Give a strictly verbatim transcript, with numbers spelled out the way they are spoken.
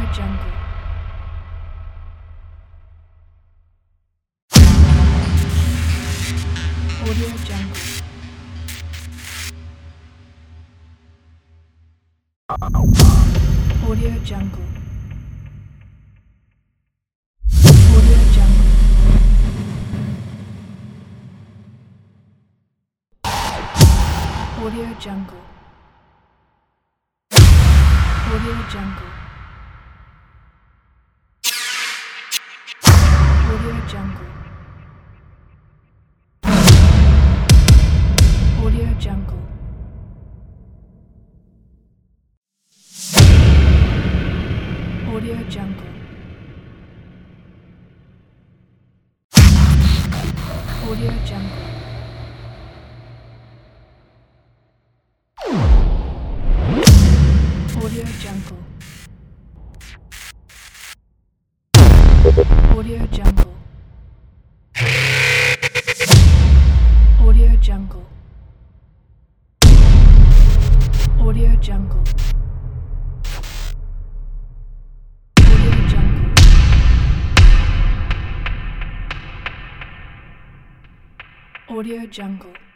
Jungle. Audio Jungle. Audio Jungle. Audio Jungle. Audio Jungle. Audio Jungle. Audio Jungle. Audio Jungle. Audio Jungle. Audio Jungle. Audio Jungle. Audio Jungle. Audio Jungle. Audio Jungle. Audio Jungle.